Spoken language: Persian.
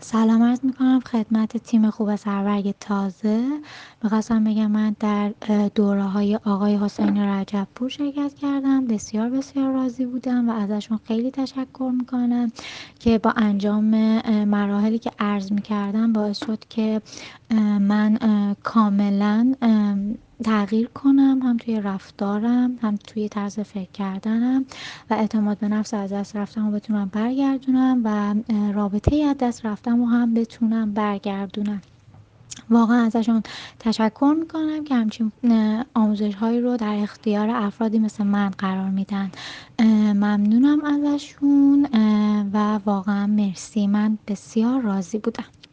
سلام عرض میکنم خدمت تیم خوب سرورگ تازه. میخواستم بگم من در دوره های آقای حسین رجبپور شرکت کردم، بسیار بسیار راضی بودم و ازشون خیلی تشکر میکنم که با انجام مراحلی که عرض میکردم باعث شد که من کاملا تغییر کنم، هم توی رفتارم هم توی طرز فکر کردنم و اعتماد به نفس از دست رفتم و بتونم برگردونم و رابطه از دست رفتم و هم بتونم برگردونم. واقعا ازشون تشکر میکنم که همچین آموزش هایی رو در اختیار افرادی مثل من قرار میدن. ممنونم ازشون و واقعا مرسی، من بسیار راضی بودم.